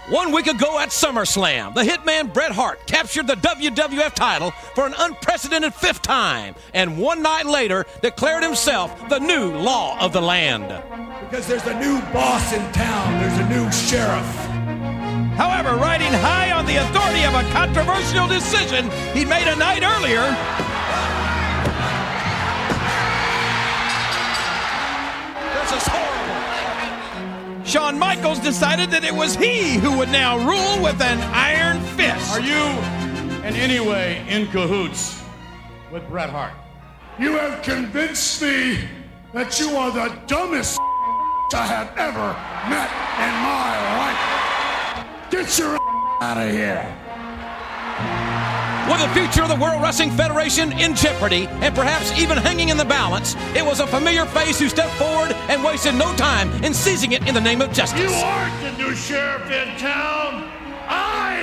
1 week ago at SummerSlam, the Hitman Bret Hart captured the WWF title for an unprecedented 5th time, and 1 night later declared himself the new law of the land. Because there's a new boss in town, there's a new sheriff. However, riding high on the authority of a controversial decision he made a night earlier, this is horrible. Shawn Michaels decided that it was he who would now rule with an iron fist. Are you in any way in cahoots with Bret Hart? You have convinced me that you are the dumbest I have ever met in my life. Get your out of here. With the future of the World Wrestling Federation in jeopardy and perhaps even hanging in the balance, it was a familiar face who stepped forward and wasted no time in seizing it in the name of justice. You aren't the new sheriff in town. I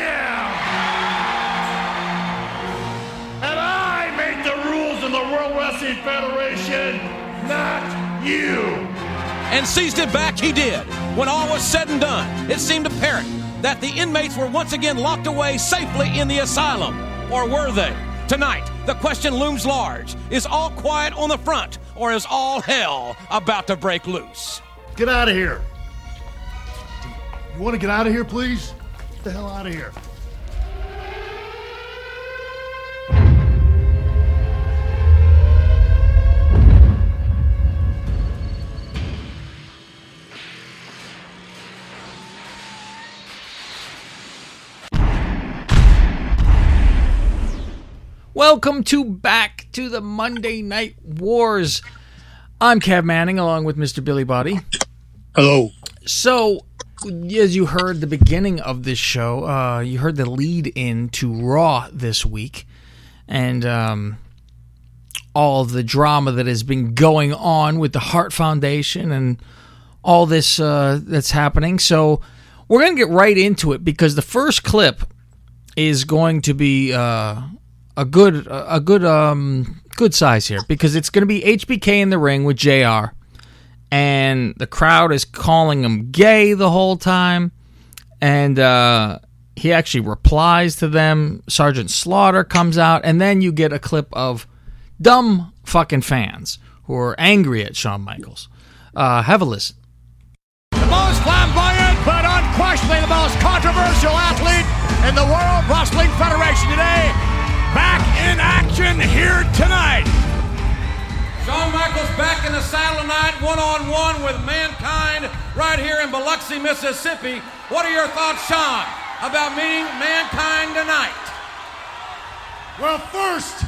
am. And I make the rules in the World Wrestling Federation, not you. And seized it back he did. When all was said and done, it seemed apparent that the inmates were once again locked away safely in the asylum. Or were they? Tonight, the question looms large. Is all quiet on the front, or is all hell about to break loose? Get out of here. You want to get out of here, please? Get the hell out of here. Welcome back to the Monday Night Wars. I'm Kev Manning, along with Mr. Billy Body. Hello. So, as you heard the beginning of this show, you heard the lead-in to Raw this week, and all of the drama that has been going on with the Hart Foundation and all this that's happening. So, we're going to get right into it, because the first clip is going to be a good size here, because it's going to be HBK in the ring with JR, and the crowd is calling him gay the whole time, and he actually replies to them. Sergeant Slaughter comes out, and then you get a clip of dumb fucking fans who are angry at Shawn Michaels. Have a listen. The most flamboyant, but unquestionably the most controversial athlete in the World Wrestling Federation today, back in action here tonight. Shawn Michaels back in the saddle tonight, one-on-one with Mankind right here in Biloxi, Mississippi. What are your thoughts, Shawn, about meeting Mankind tonight? Well, first,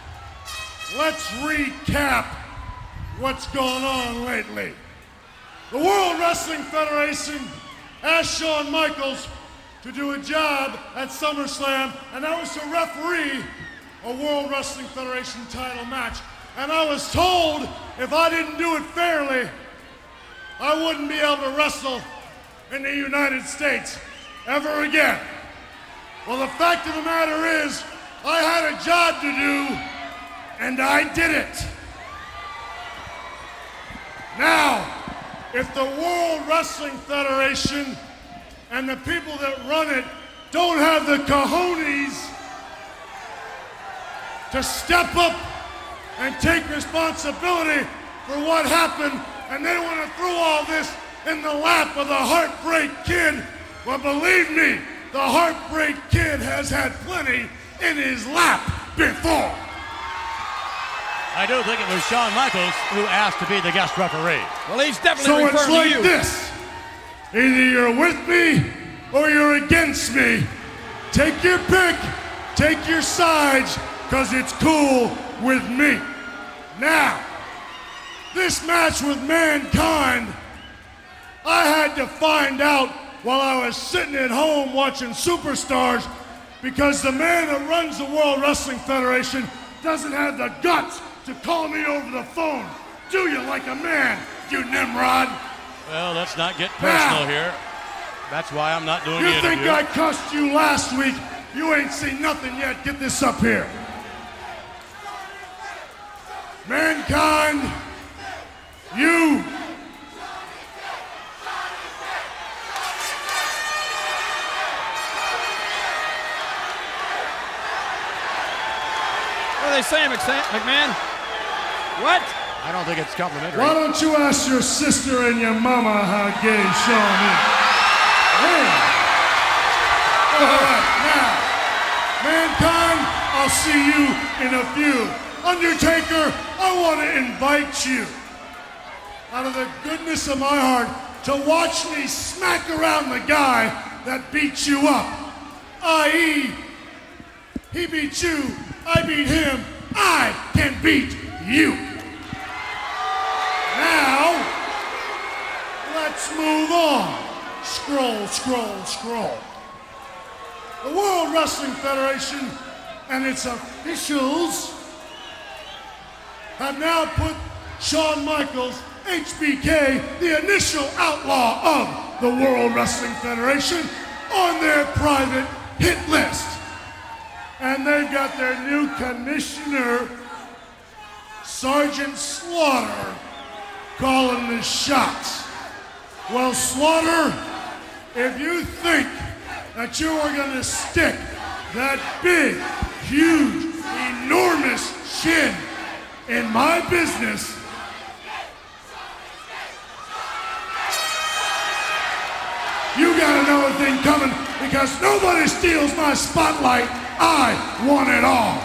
let's recap what's going on lately. The World Wrestling Federation asked Shawn Michaels to do a job at SummerSlam, and that was to referee a World Wrestling Federation title match. And I was told if I didn't do it fairly, I wouldn't be able to wrestle in the United States ever again. Well, the fact of the matter is, I had a job to do, and I did it. Now, if the World Wrestling Federation and the people that run it don't have the cojones to step up and take responsibility for what happened, and they want to throw all this in the lap of the Heartbreak Kid, well, believe me, the Heartbreak Kid has had plenty in his lap before. I do think it was Shawn Michaels who asked to be the guest referee. Well, he's definitely So referring it's like to you. this. Either you're with me or you're against me. Take your pick, take your sides, because it's cool with me. Now, this match with Mankind, I had to find out while I was sitting at home watching Superstars, because the man that runs the World Wrestling Federation doesn't have the guts to call me over the phone. Do you like a man, you Nimrod? Well, let's not get personal here. That's why I'm not doing the You interview. think I cussed you last week? You ain't seen nothing yet. Get this up here. Mankind, you are they saying, McMahon? What? I don't think it's complimentary. Why don't you ask your sister and your mama how gay Shawn is? Yeah. All right, now, Mankind, I'll see you in a few. Undertaker, I want to invite you, out of the goodness of my heart, to watch me smack around the guy that beat you up. I.e., he beat you, I beat him, I can beat you. Now, let's move on. Scroll, scroll, scroll. The World Wrestling Federation and its officials have now put Shawn Michaels, HBK, the initial outlaw of the World Wrestling Federation, on their private hit list. And they've got their new commissioner, Sergeant Slaughter, calling the shots. Well, Slaughter, if you think that you are going to stick that big, huge, enormous chin in my business, you got another thing coming, because nobody steals my spotlight. I want it all.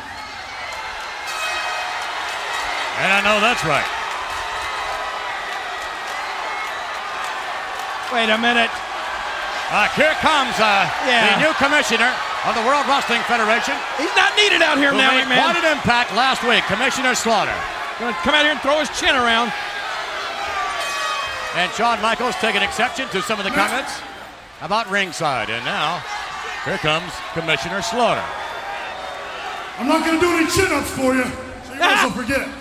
And I know that's right. Wait a minute. Here comes the new commissioner of the World Wrestling Federation. He's not needed out here now, made McMahon. quite an impact last week, Commissioner Slaughter. Going to come out here and throw his chin around. And Shawn Michaels taking exception to some of the comments about ringside. And now, here comes Commissioner Slaughter. I'm not going to do any chin-ups for you, so you guys will forget it.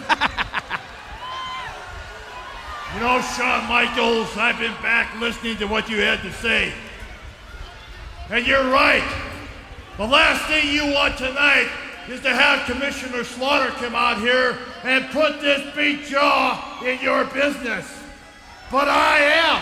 You know, Shawn Michaels, I've been back listening to what you had to say. And you're right. The last thing you want tonight is to have Commissioner Slaughter come out here and put this big jaw in your business. But I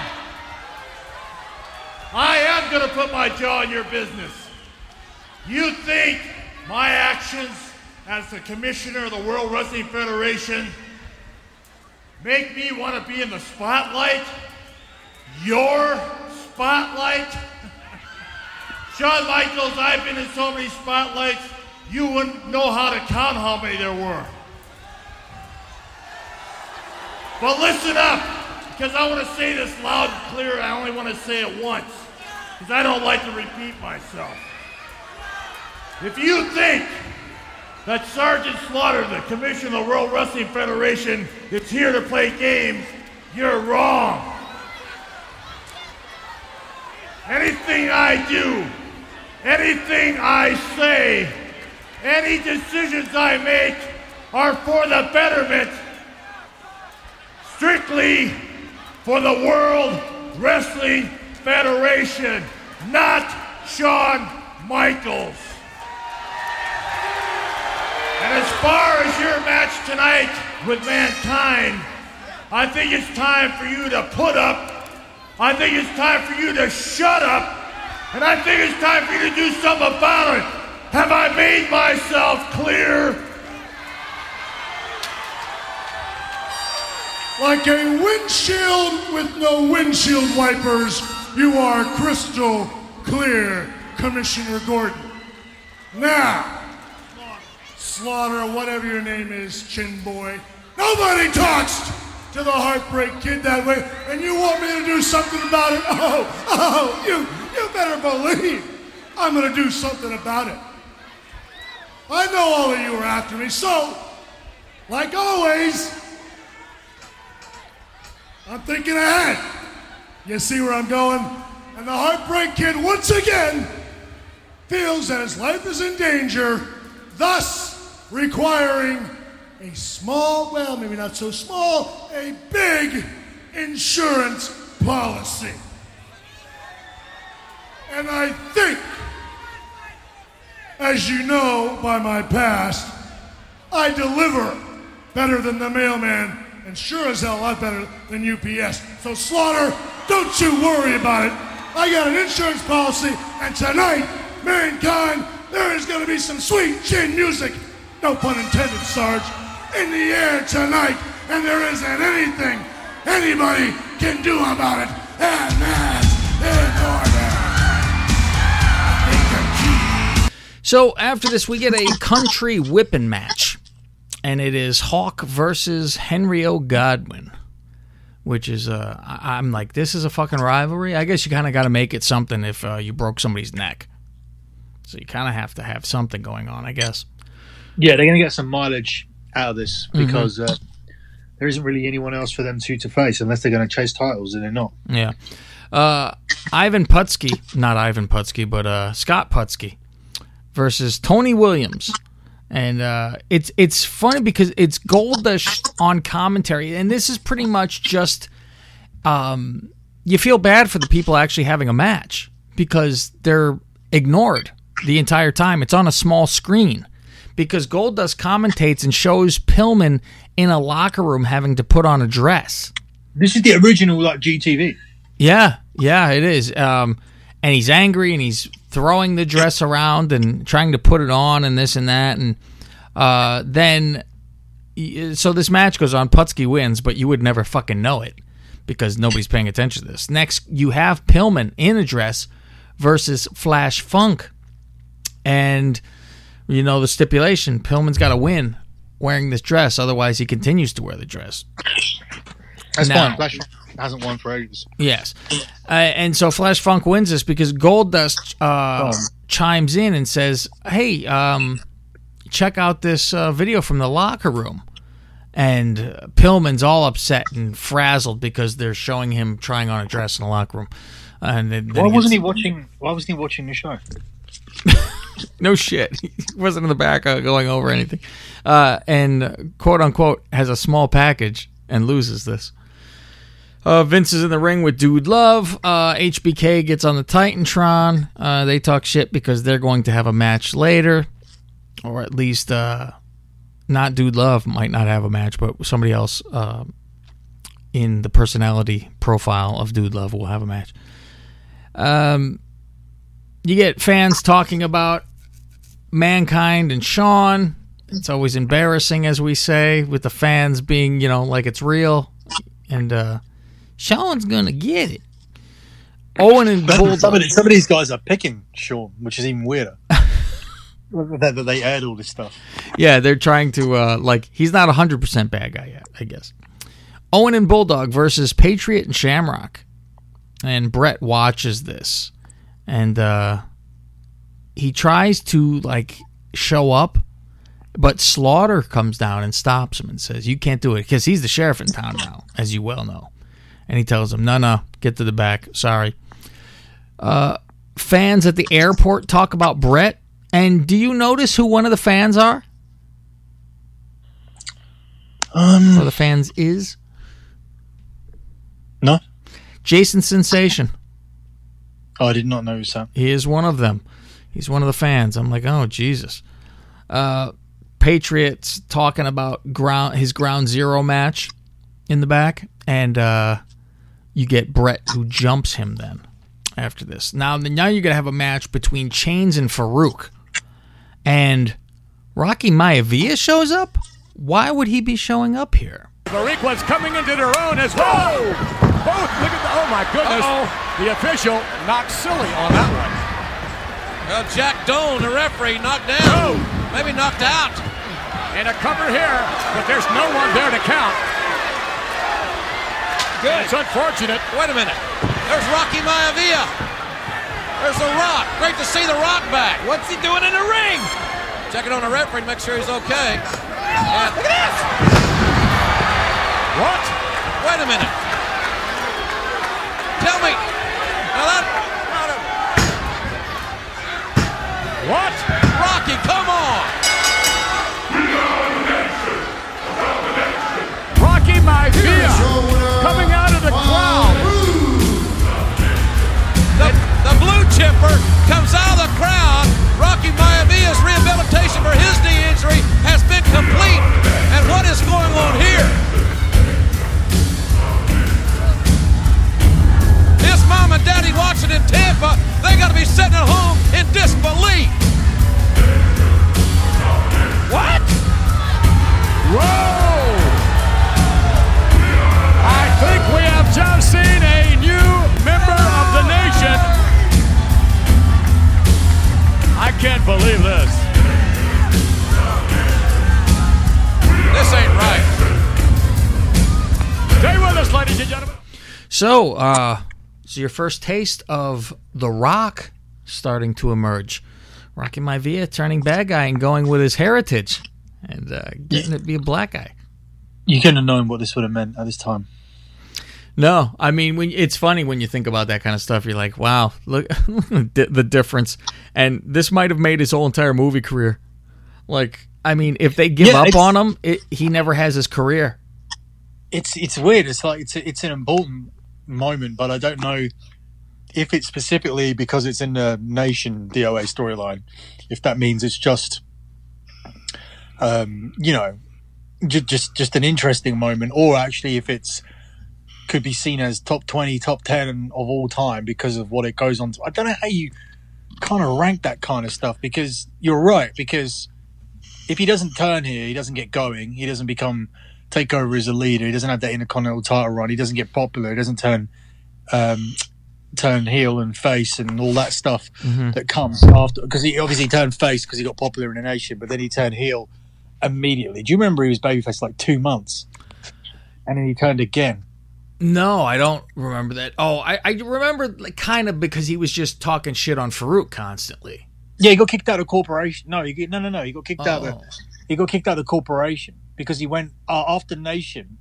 am going to put my jaw in your business. You think my actions as the commissioner of the World Wrestling Federation make me want to be in the spotlight? Your spotlight? Shawn Michaels, I've been in so many spotlights, you wouldn't know how to count how many there were. But listen up, because I want to say this loud and clear. I only want to say it once, because I don't like to repeat myself. If you think that Sergeant Slaughter, the commissioner of the World Wrestling Federation, is here to play games, you're wrong. Anything I do, anything I say, any decisions I make are for the betterment, strictly for the World Wrestling Federation, not Shawn Michaels. And as far as your match tonight with Mankind, I think it's time for you to put up. I think it's time for you to shut up. And I think it's time for you to do something about it. Have I made myself clear? Like a windshield with no windshield wipers, you are crystal clear, Commissioner Gordon. Now, Slaughter, whatever your name is, Chin Boy, nobody talks to the Heartbreak Kid that way, and you want me to do something about it? You better believe I'm going to do something about it. I know all of you are after me, so, like always, I'm thinking ahead. You see where I'm going? And the Heartbreak Kid, once again, feels that his life is in danger, thus requiring a small, well, maybe not so small, a big insurance policy. And I think, as you know by my past, I deliver better than the mailman, and sure as hell a lot better than UPS. So Slaughter, don't you worry about it. I got an insurance policy, and tonight, Mankind, there is going to be some sweet chin music. no pun intended, Sarge, in the air tonight, and there isn't anything anybody can do about it, and that's in order. So after this, we get a country whipping match, and it is Hawk versus Henry O. Godwin, which is, I'm like, this is a fucking rivalry? I guess you kind of got to make it something if you broke somebody's neck. So you kind of have to have something going on, I guess. Yeah, they're going to get some mileage out of this because there isn't really anyone else for them to face unless they're going to chase titles, and they're not. Yeah. Ivan Putski, not Ivan Putski, but Scott Putski versus Tony Williams. And it's funny because it's Goldust on commentary, and this is pretty much just you feel bad for the people actually having a match because they're ignored the entire time. It's on a small screen because Goldust commentates and shows Pillman in a locker room having to put on a dress. This is the original GTV. Yeah, it is. And he's angry and he's throwing the dress around and trying to put it on and this and that. And then, so this match goes on. Putski wins, but you would never fucking know it because nobody's paying attention to this. Next, you have Pillman in a dress versus Flash Funk. And you know the stipulation, Pillman's got to win wearing this dress, otherwise he continues to wear the dress. That's fine. Flash Funk hasn't won for ages. Yes. And so Flash Funk wins this because Goldust chimes in and says, hey, check out this video from the locker room. And Pillman's all upset and frazzled because they're showing him trying on a dress in the locker room. And then why wasn't he watching the show? No shit. He wasn't in the back going over anything. And quote unquote has a small package and loses this. Vince is in the ring with Dude Love. HBK gets on the Titantron. They talk shit because they're going to have a match later. Or at least not Dude Love might not have a match, but somebody else in the personality profile of Dude Love will have a match. You get fans talking about Mankind and Shawn. It's always embarrassing, as we say, with the fans being, like it's real. And Shawn's going to get it. Owen and Bulldog. Some of these guys are picking Shawn, which is even weirder. that they aired all this stuff. Yeah, they're trying to, he's not 100% bad guy yet, I guess. Owen and Bulldog versus Patriot and Shamrock. And Brett watches this. And he tries to, show up, but Slaughter comes down and stops him and says, you can't do it, because he's the sheriff in town now, as you well know. And he tells him, no, get to the back. Sorry. Fans at the airport talk about Brett. And do you notice who one of the fans are? Or the fans is? No. Jason Sensation. Oh, I did not notice that. He is one of them. He's one of the fans. I'm like, oh, Jesus. Patriots talking about his Ground Zero match in the back. And you get Brett who jumps him then after this. Now you're going to have a match between Chains and Farouk. And Rocky Maivia shows up? Why would he be showing up here? Bariqua's coming into their own as well. Both, look at oh my goodness. The official knocked silly on that one. Well, Jack Doan, the referee, knocked down. Maybe knocked out. And a cover here, but there's no one there to count. Good. It's unfortunate. Wait a minute. There's Rocky Maivia. There's The Rock. Great to see The Rock back. What's he doing in the ring? Check it on the referee to make sure he's okay. And look at this. What? Wait a minute. Tell me. Now that. What? Rocky, come on. Rocky Maivia coming out of the crowd. The blue chipper comes out of the crowd. Rocky Maivia's rehabilitation for his knee injury has been complete. And what is going on here? His mom and daddy watching in Tampa, they got to be sitting at home in disbelief. What? believe this. This ain't right. Stay with us, ladies and gentlemen. So, your first taste of The Rock starting to emerge. Rocky Maivia turning bad guy and going with his heritage and getting it to be a black guy. You couldn't have known what this would have meant at this time. No, I mean, it's funny when you think about that kind of stuff. You're like, wow, look the difference. And this might have made his whole entire movie career. Like, I mean, if they give up on him, he never has his career. It's weird. It's like it's an important moment, but I don't know if it's specifically because it's in the Nation DOA storyline. If that means it's just, just an interesting moment, or actually if it's could be seen as top 20, top 10 of all time because of what it goes on to. I don't know how you kind of rank that kind of stuff, because you're right, because if he doesn't turn here, he doesn't get going, he doesn't take over as a leader, he doesn't have that Intercontinental title run, he doesn't get popular, he doesn't turn heel and face and all that stuff that comes after, because he obviously turned face because he got popular in the Nation, but then he turned heel immediately. Do you remember he was babyface like 2 months and then he turned again? No, I don't remember that. Oh, I remember like kind of because he was just talking shit on Farouk constantly. Yeah, he got kicked out of corporation. No, he got kicked out of the corporation because he went after Nation.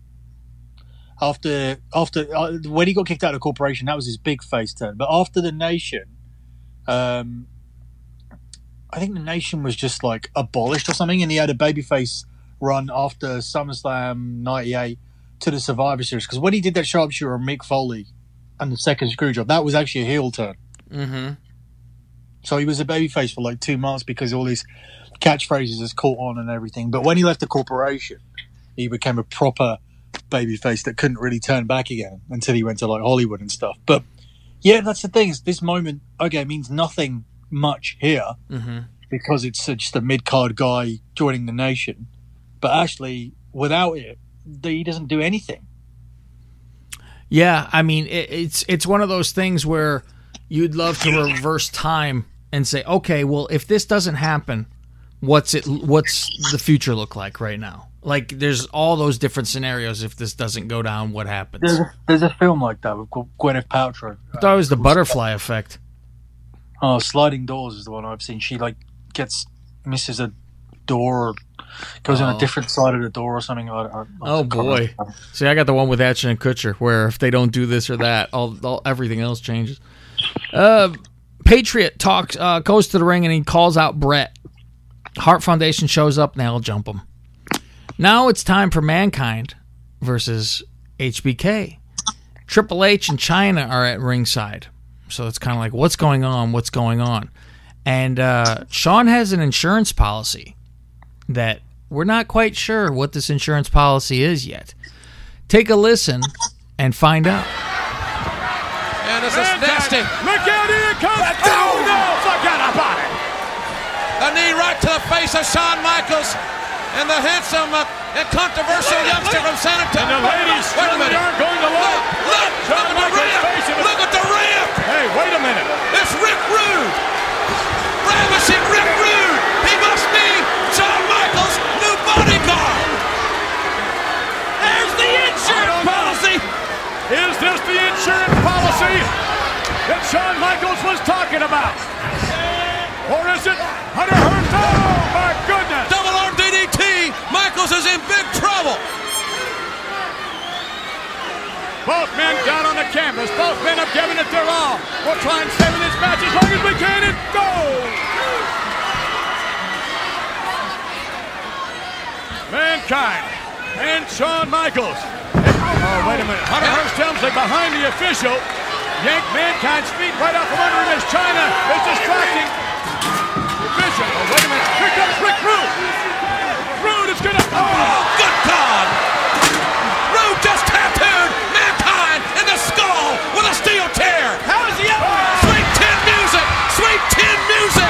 After when he got kicked out of corporation, that was his big face turn. But after the Nation, I think the Nation was just like abolished or something, and he had a babyface run after SummerSlam '98 to the Survivor Series. Because when he did that sharpshooter on Mick Foley and the second Screwjob, that was actually a heel turn. Mm-hmm. So he was a babyface for like 2 months because all these catchphrases has caught on and everything. But when he left the corporation, he became a proper babyface that couldn't really turn back again until he went to like Hollywood and stuff. But yeah, that's the thing. Is this moment, okay, means nothing much here because it's just a mid-card guy joining the Nation. But actually, without it, he doesn't do anything. Yeah, I mean, it's one of those things where you'd love to reverse time and say, okay, well, if this doesn't happen, what's the future look like right now? Like, there's all those different scenarios. If this doesn't go down, what happens? There's a film like that with Gwyneth Paltrow. I thought it was The Butterfly Effect. Oh, Sliding Doors is the one I've seen. She like misses a door, or goes on a different side of the door or something. Oh boy! See, I got the one with Ashton and Kutcher, where if they don't do this or that, everything else changes. Patriot goes to the ring and he calls out Brett. Hart Foundation shows up and they'll jump him. Now it's time for Mankind versus HBK. Triple H and China are at ringside. So it's kind of like, what's going on? What's going on? And Sean has an insurance policy that we're not quite sure what this insurance policy is yet. Take a listen and find out. And this is nasty. Look out, here it comes. Oh, no, forget about it. A knee right to the face of Shawn Michaels and the handsome and controversial youngster from San Antonio. And the ladies certainly aren't going to look. Look at the ramp. Look at the ramp. Hey, wait a minute. It's Rick Rude. Ravishing Rick Rude. He must be Shawn Michaels' new bodyguard. There's the insurance policy. Is this the insurance policy that Shawn Michaels was talking about? Or is it Hunter Hearst? Oh, my goodness. Double arm DDT. Michaels is in big trouble. Both men down on the canvas. Both men have given it their all. We'll try and stay with this match as long as we can and go. Mankind and Shawn Michaels. Oh, wait a minute. Hunter Hearst Helmsley behind the official. Yanked Mankind's feet right out from under him as China is distracting the official. Oh, wait a minute. Here comes Rick Rude. Rude is going to... Oh, good God. Rude just tattooed Mankind in the skull with a steel chair. How is he up? Sweet tin music. Sweet tin music.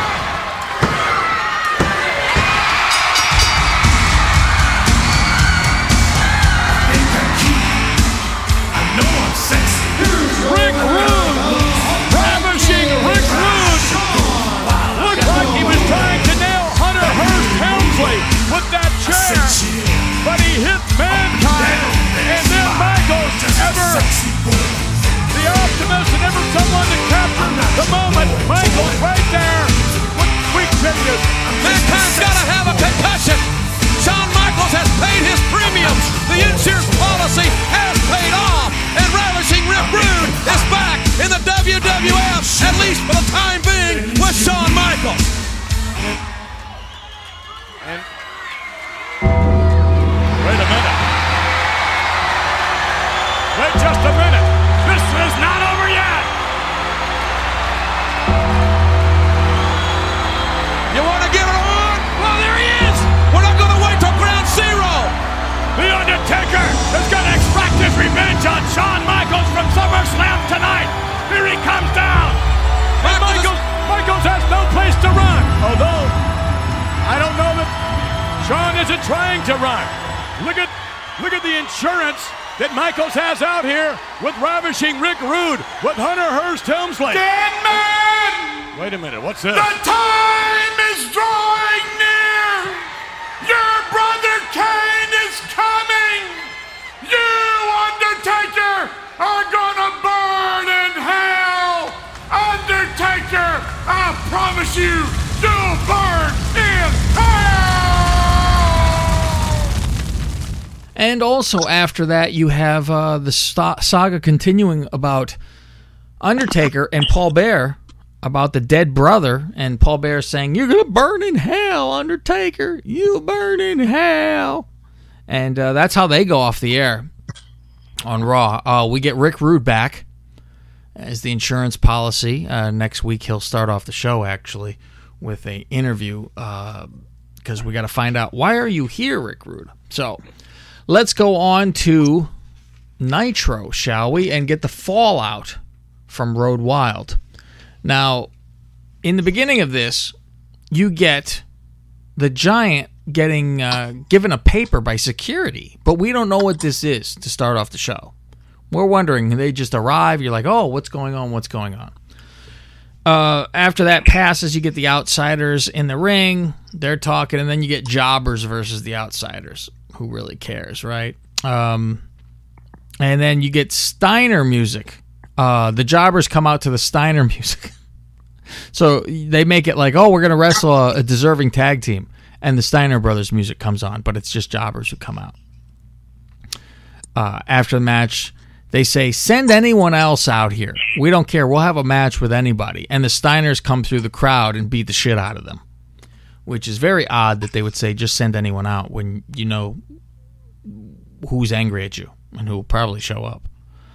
Rick Rude, ravishing Anderson trying to run. Look at the insurance that Michaels has out here with Ravishing Rick Rude, with Hunter Hearst Helmsley. Dead man! Wait a minute, what's this? The time is drawing near! Your brother Kane is coming! You, Undertaker, are gonna burn in hell! Undertaker, I promise you, you'll burn in hell! And also after that, you have the saga continuing about Undertaker and Paul Bearer, about the dead brother, and Paul Bearer saying, "You're gonna burn in hell, Undertaker. You burn in hell." And that's how they go off the air on Raw. We get Rick Rude back as the insurance policy. Next week he'll start off the show, actually, with an interview, because we got to find out, why are you here, Rick Rude? So let's go on to Nitro, shall we, and get the fallout from Road Wild. Now, in the beginning of this, you get the Giant getting given a paper by security, but we don't know what this is to start off the show. We're wondering, they just arrive, you're like, oh, what's going on, what's going on? After that passes, you get the Outsiders in the ring, they're talking, and then you get Jobbers versus the Outsiders. Who really cares, right? And then you get Steiner music. The Jobbers come out to the Steiner music. So they make it like, oh, we're going to wrestle a deserving tag team. And the Steiner Brothers music comes on, but it's just Jobbers who come out. After the match, they say, send anyone else out here. We don't care. We'll have a match with anybody. And the Steiners come through the crowd and beat the shit out of them. Which is very odd that they would say, just send anyone out when you know who's angry at you and who will probably show up.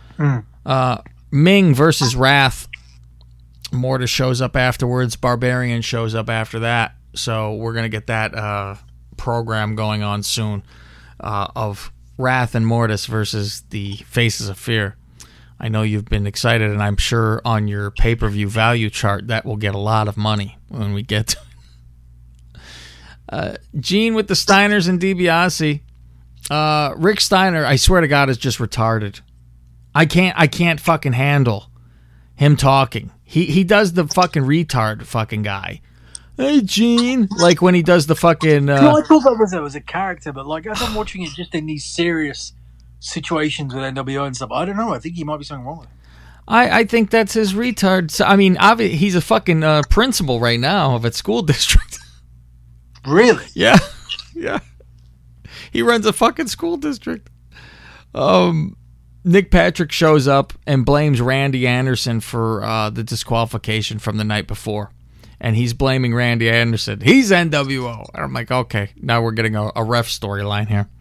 Ming versus Wrath. Mortis shows up afterwards. Barbarian shows up after that. So we're going to get that program going on soon of Wrath and Mortis versus the Faces of Fear. I know you've been excited, and I'm sure on your pay-per-view value chart that will get a lot of money when we get to it. Gene with the Steiners and DiBiase. Rick Steiner, I swear to God, is just retarded. I can't fucking handle him talking. He does the fucking retard fucking guy. Hey, Gene. Like when he does the fucking... No, I thought that was a character, but like as I'm watching it just in these serious situations with NWO and stuff, I don't know. I think he might be something wrong with it. I think that's his retard. So, I mean, he's a fucking principal right now of a school district. Really? Yeah. Yeah. He runs a fucking school district. Nick Patrick shows up and blames Randy Anderson for the disqualification from the night before. And he's blaming Randy Anderson. He's NWO. And I'm like, okay, now we're getting a ref storyline here.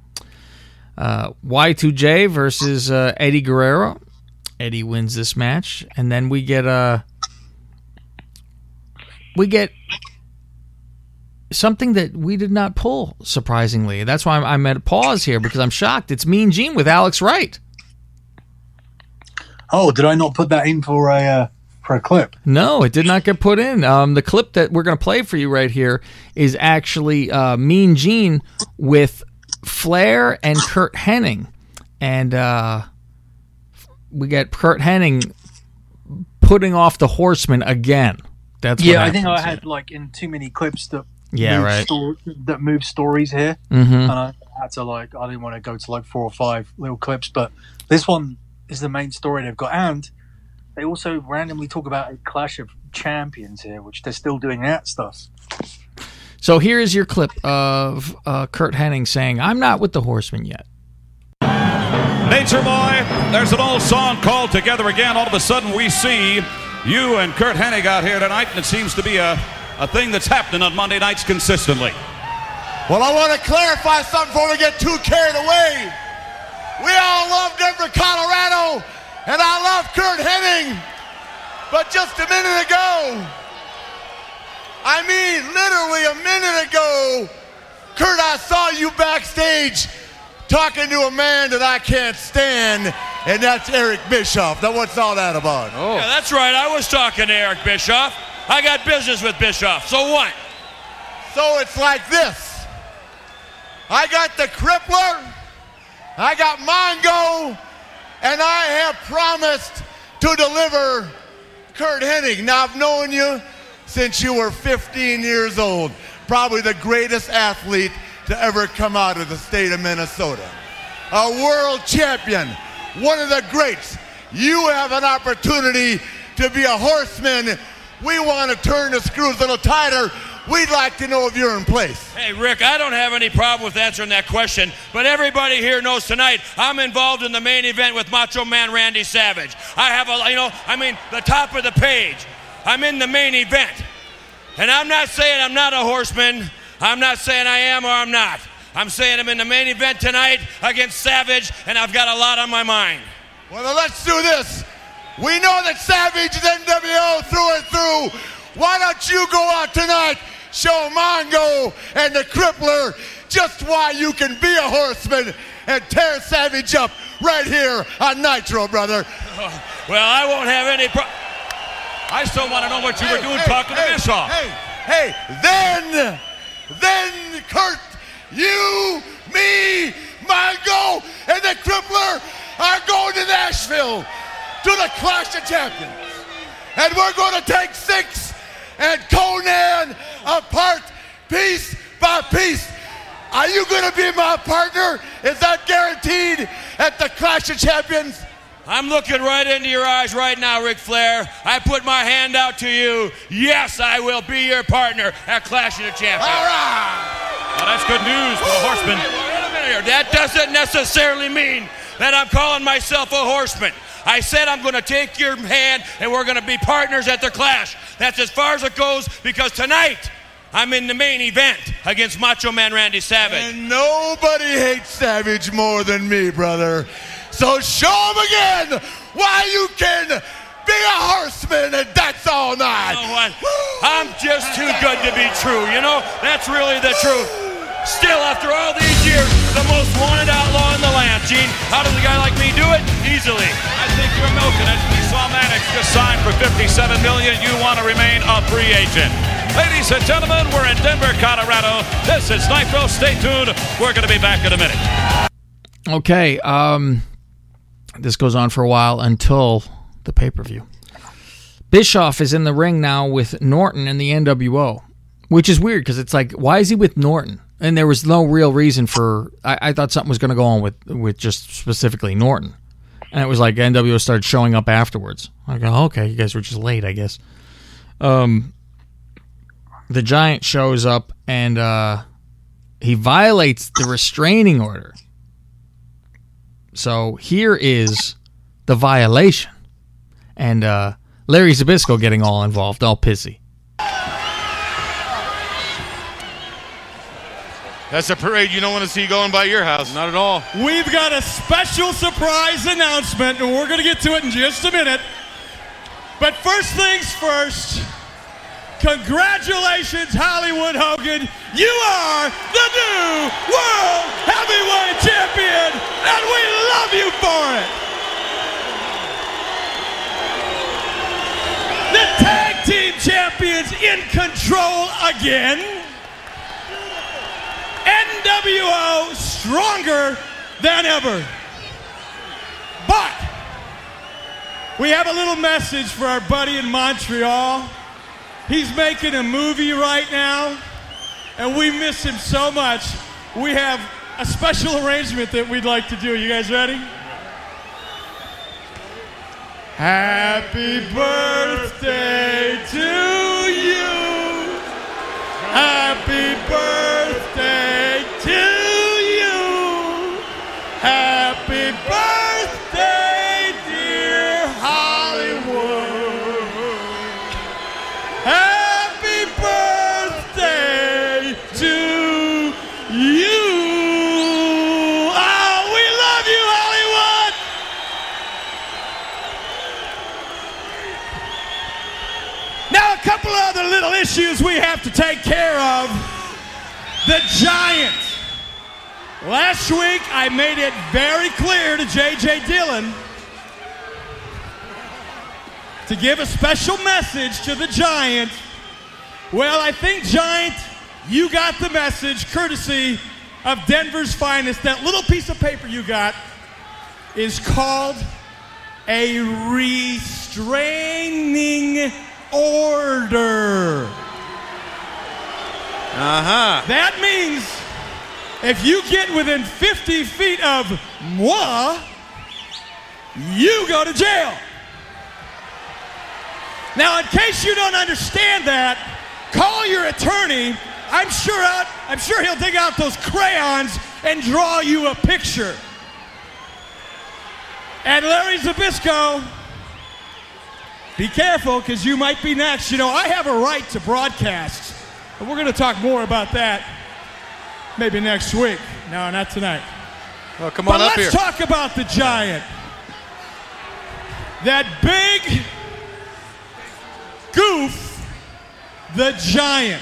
Y2J versus Eddie Guerrero. Eddie wins this match. And then we get something that we did not pull, surprisingly. That's why I'm at a pause here, because I'm shocked. It's Mean Gene with Alex Wright. Oh, did I not put that in for a clip? No, it did not get put in. The clip that we're going to play for you right here is actually Mean Gene with Flair and Kurt Hennig. And we get Kurt Hennig putting off the Horseman again. That's what I think I had like in too many clips that that move stories here, and I had to I didn't want to go to 4 or 5 little clips, but this one is the main story they've got, and they also randomly talk about a Clash of Champions here, which they're still doing that stuff. So here is your clip of Kurt Hennig saying, "I'm not with the Horsemen yet." Nature Boy, there's an old song called Together Again. All of a sudden we see you and Kurt Hennig out here tonight, and it seems to be a thing that's happening on Monday nights consistently. Well, I want to clarify something before we get too carried away. We all love Denver, Colorado, and I love Kurt Hennig. But just a minute ago, I mean literally a minute ago, Kurt, I saw you backstage talking to a man that I can't stand, and that's Eric Bischoff. Now, what's all that about? Oh. Yeah, that's right. I was talking to Eric Bischoff. I got business with Bischoff. So what? So it's like this. I got the Crippler, I got Mongo, and I have promised to deliver Curt Hennig. Now, I've known you since you were 15 years old, probably the greatest athlete to ever come out of the state of Minnesota. A world champion, one of the greats. You have an opportunity to be a horseman. We want to turn the screws a little tighter. We'd like to know if you're in place. Hey, Rick, I don't have any problem with answering that question, but everybody here knows tonight I'm involved in the main event with Macho Man Randy Savage. I have the top of the page. I'm in the main event. And I'm not saying I'm not a horseman. I'm not saying I am or I'm not. I'm saying I'm in the main event tonight against Savage, and I've got a lot on my mind. Well, then let's do this. We know that Savage is NWO through and through. Why don't you go out tonight, show Mongo and the Crippler just why you can be a horseman and tear Savage up right here on Nitro, brother. Well, I won't have any I still want to know what you were doing talking to Bischoff. Then Curt, you, me, Mongo, and the Crippler are going to Nashville to the Clash of Champions. And we're going to take Six and Conan apart piece by piece. Are you going to be my partner? Is that guaranteed at the Clash of Champions? I'm looking right into your eyes right now, Ric Flair. I put my hand out to you. Yes, I will be your partner at Clash of the Champions. All right. Well, that's good news for the horseman. Wait a minute here. That doesn't necessarily mean that I'm calling myself a horseman. I said I'm going to take your hand and we're going to be partners at the Clash. That's as far as it goes because tonight I'm in the main event against Macho Man Randy Savage. And nobody hates Savage more than me, brother. So show him again why you can be a horseman, and that's all night. You know what? I'm just too good to be true. You know, that's really the truth. Still, after all these years, the most wanted outlaw in the land. Gene, how does a guy like me do it? Easily. I think you're milking it. We saw Mannix just signed for $57 million. You want to remain a free agent. Ladies and gentlemen, we're in Denver, Colorado. This is Nitro. Stay tuned. We're going to be back in a minute. Okay, this goes on for a while until the pay-per-view. Bischoff is in the ring now with Norton in the NWO, which is weird because it's like, why is he with Norton? And there was no real reason for... I thought something was going to go on with just specifically Norton. And it was like NWO started showing up afterwards. I go, okay, you guys were just late, I guess. The Giant shows up and he violates the restraining order. So here is the violation. And Larry Zbyszko getting all involved, all pissy. That's a parade you don't want to see going by your house. Not at all. We've got a special surprise announcement, and we're going to get to it in just a minute. But first things first, congratulations, Hollywood Hogan. You are the new World Heavyweight Champion, and we love you for it. The Tag Team Champions in control again. NWO stronger than ever. But we have a little message for our buddy in Montreal. He's making a movie right now, and we miss him so much. We have a special arrangement that we'd like to do. You guys ready? Happy birthday to you. Happy birthday to you. Happy birthday, dear Hollywood. Happy birthday to you. Oh, we love you, Hollywood. Now, a couple other little issues we have to take care of. The Giant. Last week, I made it very clear to J.J. Dillon to give a special message to the Giant. Well, I think, Giant, you got the message courtesy of Denver's finest, that little piece of paper you got, is called a restraining order. That means if you get within 50 feet of moi, you go to jail. Now, in case you don't understand that, call your attorney. I'm sure he'll dig out those crayons and draw you a picture. And Larry Zbyszko, be careful, because you might be next. You know, I have a right to broadcast, and we're going to talk more about that maybe next week. No, not tonight. Well, come on up here. Let's talk about the Giant. That big goof, the Giant,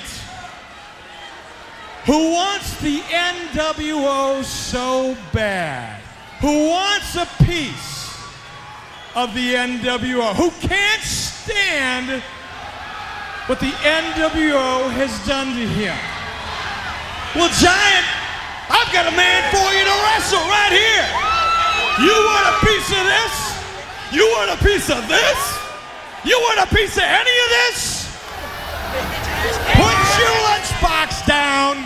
who wants the NWO so bad, who wants a piece of the NWO, who can't stand what the NWO has done to him. Well, Giant, I've got a man for you to wrestle right here. You want a piece of this? You want a piece of this? You want a piece of any of this? Put your lunchbox down.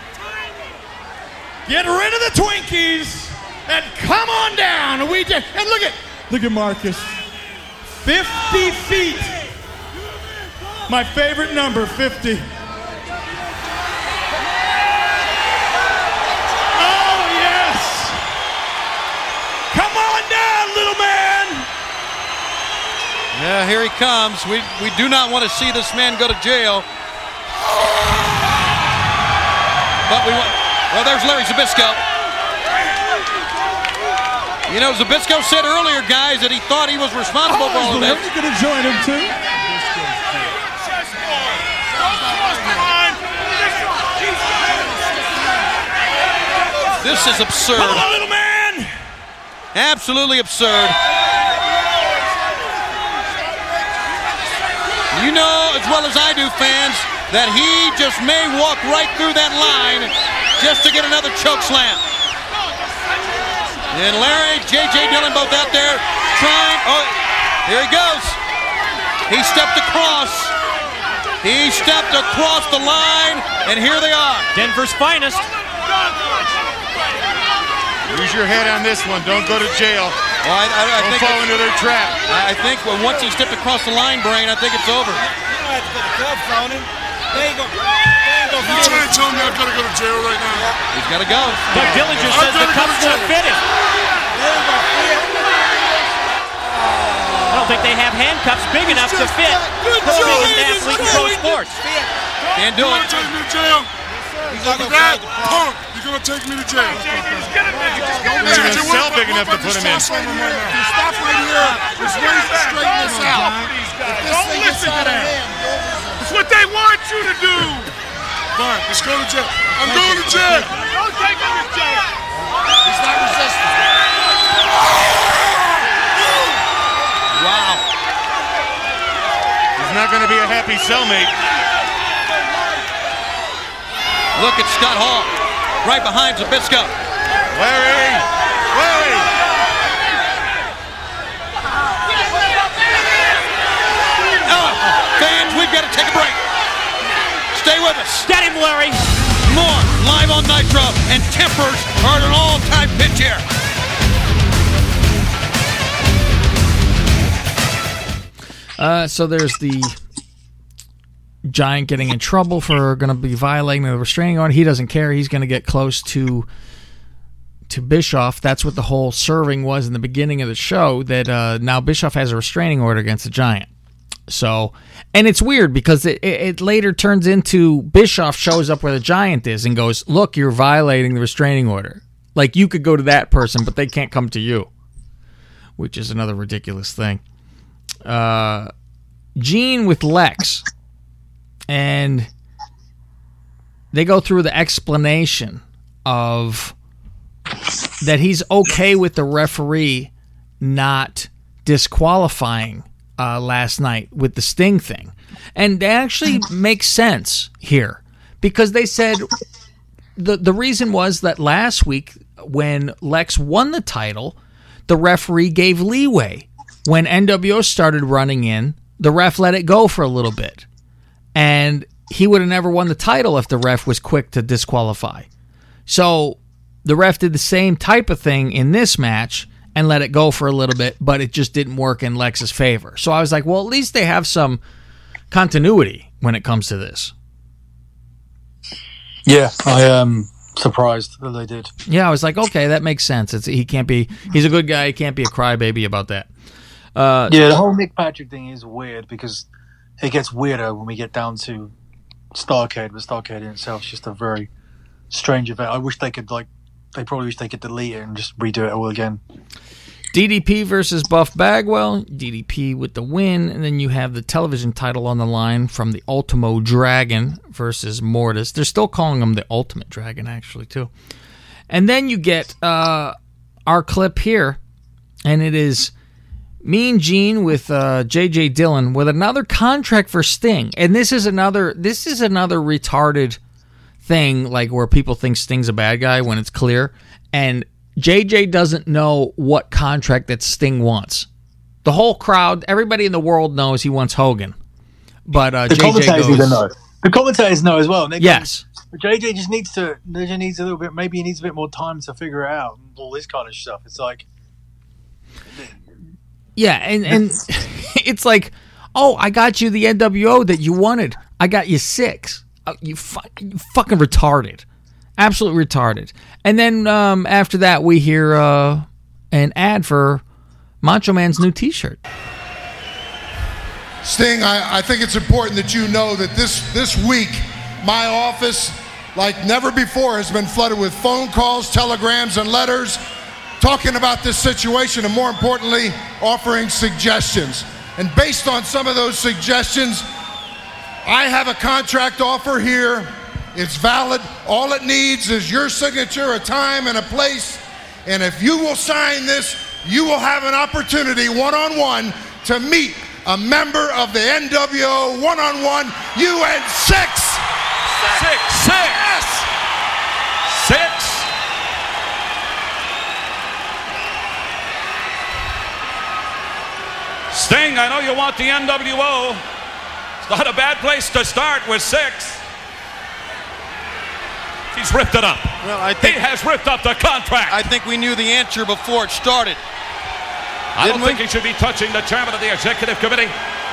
Get rid of the Twinkies and come on down. And look at Marcus. 50 feet. My favorite number, 50. Oh, yes. Come on down, little man. Yeah, here he comes. We do not want to see this man go to jail. But well, there's Larry Zbyszko. You know, Zbyszko said earlier, guys, that he thought he was responsible for all of this. Larry going to join him, too? This is absurd. Come on, little man. Absolutely absurd. You know as well as I do, fans, that he just may walk right through that line just to get another choke slam. And Larry, J.J. Dillon both out there trying. Oh, here he goes. He stepped across. He stepped across the line, and here they are. Denver's finest. Use your head on this one. Don't go to jail. Well, I Don't think fall into their trap. I think once he stepped across the line, Brain, I think it's over. You trying to tell me I've got to go to jail right now? He's got to go. Doug Dillinger says the cuffs won't fit him. I don't think they have handcuffs big enough to fit the biggest athlete in pro sports. Can't do it. You want to take me to jail? That punk, you're going to take me to jail. It's in a cell big enough to put him in. Stop right here. Just straighten this out. Don't listen to that. It's what they want you to do. Fine, let's go to jail. I'm going to jail. Don't take him to jail. He's not resisting. Wow. He's not going to be a happy cellmate. Look at Scott Hall, right behind Zbyszko. Larry! Oh, fans, we've got to take a break. Stay with us. Get him, Larry. More live on Nitro, and tempers are at an all-time pitch here. So there's the Giant getting in trouble for going to be violating the restraining order. He doesn't care. He's going to get close to Bischoff. That's what the whole serving was in the beginning of the show, that now Bischoff has a restraining order against the Giant. So, and it's weird because it later turns into Bischoff shows up where the Giant is and goes, look, you're violating the restraining order. Like, you could go to that person, but they can't come to you, which is another ridiculous thing. Gene with Lex, and they go through the explanation of that he's okay with the referee not disqualifying last night with the Sting thing. And it actually makes sense here, because they said the reason was that last week when Lex won the title, the referee gave leeway. When NWO started running in, the ref let it go for a little bit. And he would have never won the title if the ref was quick to disqualify. So the ref did the same type of thing in this match and let it go for a little bit, but it just didn't work in Lex's favor. So I was like, well, at least they have some continuity when it comes to this. Yeah, I am surprised that they did. Yeah, I was like, okay, that makes sense. He's a good guy. He can't be a crybaby about that. Yeah, the whole Nick Patrick thing is weird because it gets weirder when we get down to Starrcade, but Starrcade in itself is just a very strange event. I wish they could, they probably wish they could delete it and just redo it all again. DDP versus Buff Bagwell. DDP with the win, and then you have the television title on the line from the Ultimo Dragon versus Mortis. They're still calling him the Ultimate Dragon, actually, too. And then you get our clip here, and it is Mean Gene with J.J. Dillon with another contract for Sting. And this is another retarded thing, like where people think Sting's a bad guy when it's clear. And JJ doesn't know what contract that Sting wants. The whole crowd, everybody in the world knows he wants Hogan. But the commentators even know. The commentators know as well. Yes. JJ just needs a little bit, maybe he needs a bit more time to figure it out and all this kind of stuff. It's like... Yeah, and it's like, oh, I got you the NWO that you wanted. I got you 6. You fucking retarded. Absolutely retarded. And then after that, we hear an ad for Macho Man's new T-shirt. Sting, I think it's important that you know that this week, my office, like never before, has been flooded with phone calls, telegrams, and letters talking about this situation, and more importantly, offering suggestions. And based on some of those suggestions, I have a contract offer here. It's valid. All it needs is your signature, a time, and a place. And if you will sign this, you will have an opportunity one-on-one to meet a member of the NWO one-on-one. You and 6. 6. Yes. 6. Sting, I know you want the NWO. It's not a bad place to start with 6. He's ripped it up. Well, I think he has ripped up the contract. I think we knew the answer before it started. I don't think he should be touching the chairman of the executive committee.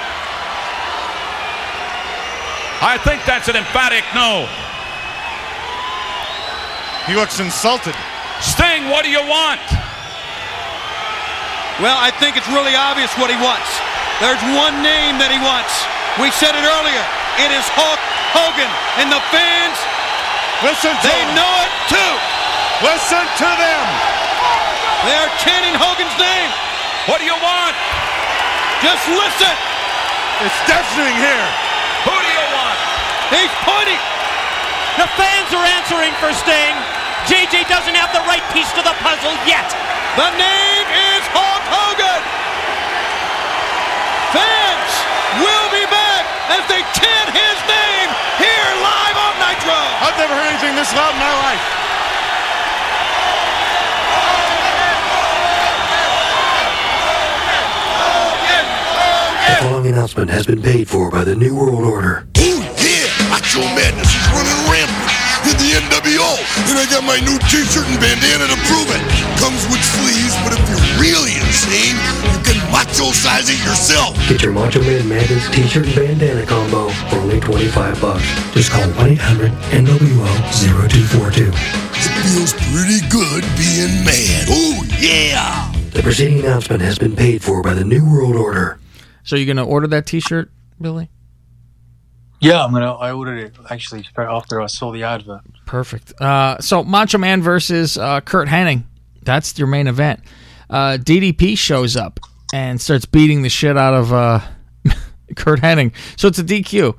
I think that's an emphatic no. He looks insulted. Sting, what do you want? Well, I think it's really obvious what he wants. There's one name that he wants. We said it earlier. It is Hulk Hogan. And the fans, they know it too. Listen to them. They are chanting Hogan's name. What do you want? Just listen. It's deafening here. Who do you want? He's pointing. The fans are answering for Sting. JJ doesn't have the right piece to the puzzle yet. The name is Hulk Hogan. Fans will be back as they chant his name here live on Nitro. I've never heard anything this loud in my life. The following announcement has been paid for by the New World Order. Oh yeah, Macho Madness is running rampant in the NWO, and I got my new t-shirt and bandana to prove it. Comes with sleeves, but if you're really insane, you can macho size it yourself. Get your Macho Man Madness t-shirt and bandana combo for only $25. Just call 1-800-NWO-0242. It feels pretty good being mad. Oh yeah! The preceding announcement has been paid for by the New World Order. So you're going to order that T-shirt, Billy? Yeah, I ordered it actually straight after I saw the advert. Perfect. So Macho Man versus Curt Hennig. That's your main event. DDP shows up and starts beating the shit out of Curt Hennig. So it's a DQ.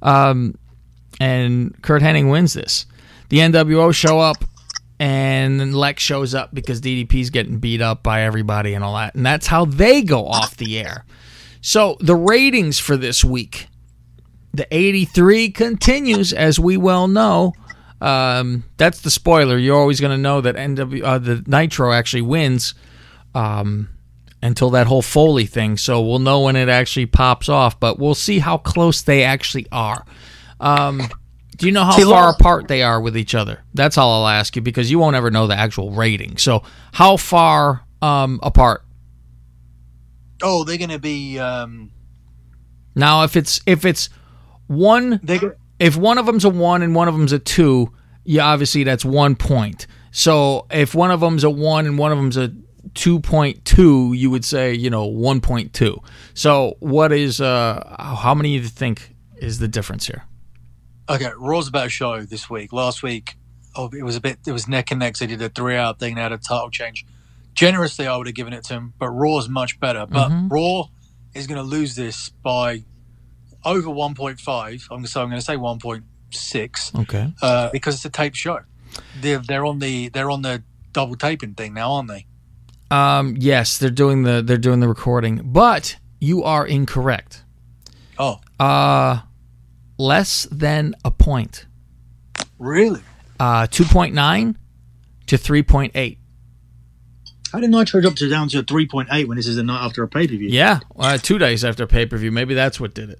And Curt Hennig wins this. The NWO show up, and then Lex shows up because DDP's getting beat up by everybody and all that. And that's how they go off the air. So the ratings for this week, the 83 continues, as we well know. That's the spoiler. You're always going to know that the Nitro actually wins until that whole Foley thing. So we'll know when it actually pops off, but we'll see how close they actually are. Do you know how far apart they are with each other? That's all I'll ask you, because you won't ever know the actual rating. So how far apart? Oh, they're going to be... Now, if it's one... If one of them's a 1 and one of them's a 2, obviously that's 1 point. So if one of them's a 1 and one of them's a 2.2, you would say, 1.2. So what is... how many do you think is the difference here? Okay, Raw's a better show this week. Last week, it was neck and neck. They did a 3-hour thing. They had a title change. Generously, I would have given it to him, but Raw's much better. But Raw is going to lose this by over 1.5. I'm going to say 1.6. Okay. Because it's a taped show. They're on the double taping thing now, aren't they? Yes, they're doing the recording, but you are incorrect. Oh. Less than a point. Really? 2.9 to 3.8. How did Nitro drop down to 3.8 when this is the night after a pay-per-view? Yeah, 2 days after a pay-per-view. Maybe that's what did it.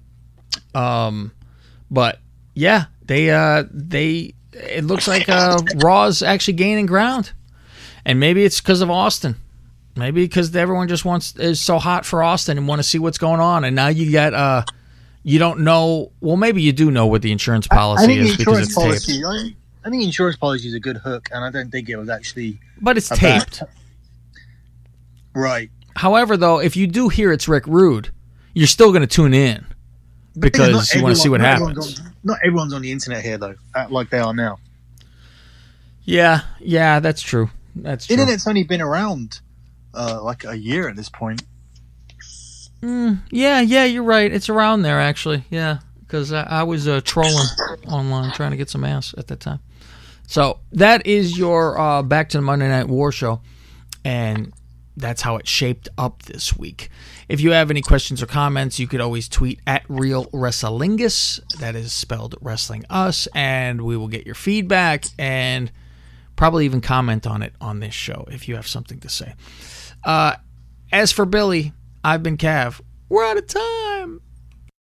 But yeah, they it looks like Raw's actually gaining ground, and maybe it's because of Austin. Maybe because everyone just is so hot for Austin and want to see what's going on, and now you got you don't know. Well, maybe you do know what the insurance policy is because it's taped. I think insurance policy is a good hook, and I don't think it was actually. But it's taped. Right. However, though, if you do hear it's Rick Rude, you're still going to tune in because you want to see what happens. Not everyone's on the internet here, though, like they are now. Yeah, that's true. That's true. Internet's only been around like a year at this point. Yeah, you're right. It's around there, actually. Yeah, because I was trolling online trying to get some ass at that time. So that is your Back to the Monday Night War show, and that's how it shaped up this week. If you have any questions or comments, you could always tweet at Real Wrestlingus. That is spelled Wrestling Us, and we will get your feedback and probably even comment on it on this show if you have something to say. As for Billy, I've been Cav. We're out of time.